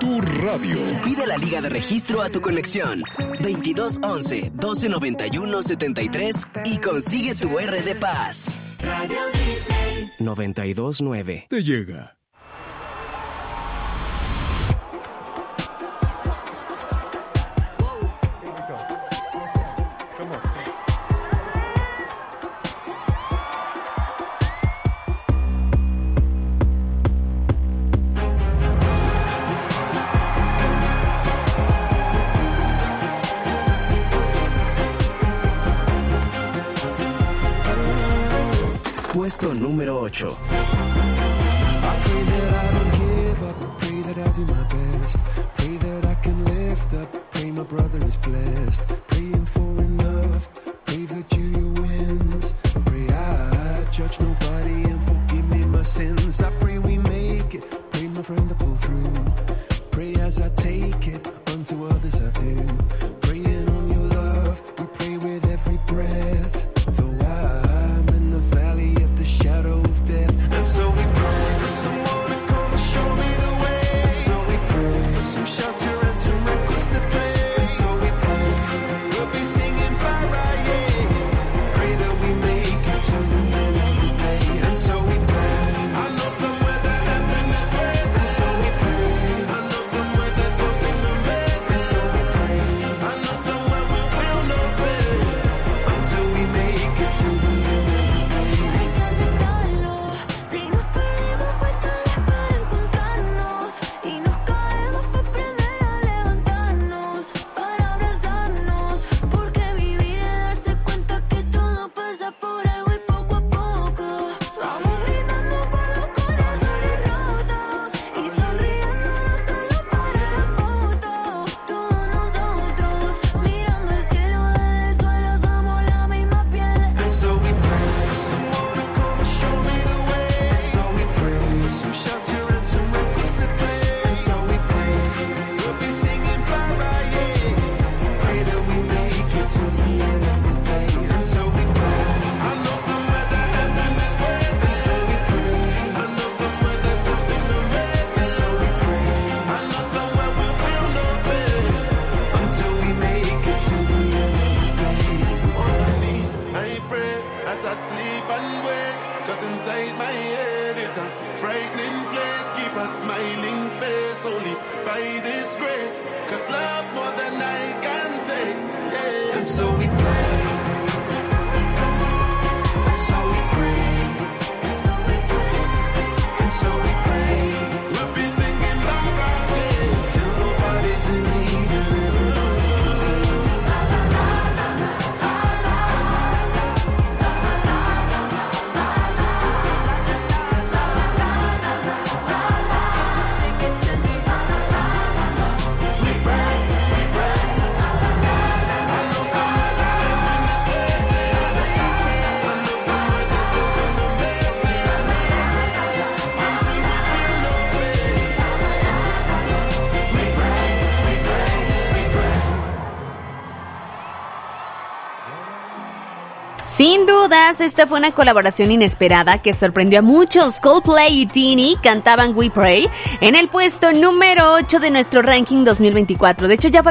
Tu radio. Pide la liga de registro a tu conexión 2211-1291-73 y consigue tu R de Paz. Radio Disney 92.9. Te llega. Puesto número 8. I pray that I don't give up, pray that I do my best, pray that I can lift up, pray my brother is blessed, praying for enough, pray Virginia wins, pray I judge nobody and forgive me my sins, I pray we make it, pray my friend to pull through, pray as I take it, unto others I do, praying on your love, we pray with every breath, though I'm in the valley of the shadow of death, and so we pray for someone to come and show me the way, and so we pray for some shelter and some records to play, and so we pray we'll be singing bye-bye, yeah, pray that we make it to the end of the day, and so we pray, I know somewhere that heaven is waiting, and so we pray, I know somewhere that they'll sing the best, and so we pray, I know somewhere we will not fail, until we make it to the end of the day. Hay que aceptarlo, si nos perdimos fue tal vez para encontrarnos, y nos caemos fue aprender a levantarnos, para abrazarnos, porque vivir es darse cuenta que todo pasa por algo y poco a poco, vamos brindando por los corazones rotos, y sonriendo no solo para la foto, todos nosotros, mirando el cielo desde el suelo somos la misma piel. And so we pray for someone to come and show me the way. And so we pray for some shelter and some records to play. And so we pray we'll be singing bye-bye, yeah. Pray that we make it to the end of the day. And so we pray, I know somewhere that heaven is waiting. And so we pray, I know somewhere that they'll sing the best. And so we pray, I know somewhere we will not fail, until we make it to the end of the day. On my knees, I pray as I sleep and wake, 'cause inside my head it's a frightening place. Keep a smiling face only by this grace, 'cause love more than I can say, yeah. And so we pray, and so we pray, and so we pray, and so we pray. We'll be singing bye-bye, yeah, till nobody's in need of Sin dudas, esta fue una colaboración inesperada que sorprendió a muchos. Coldplay y Tini cantaban We Pray en el puesto número 8 de nuestro ranking 2024. De hecho, ya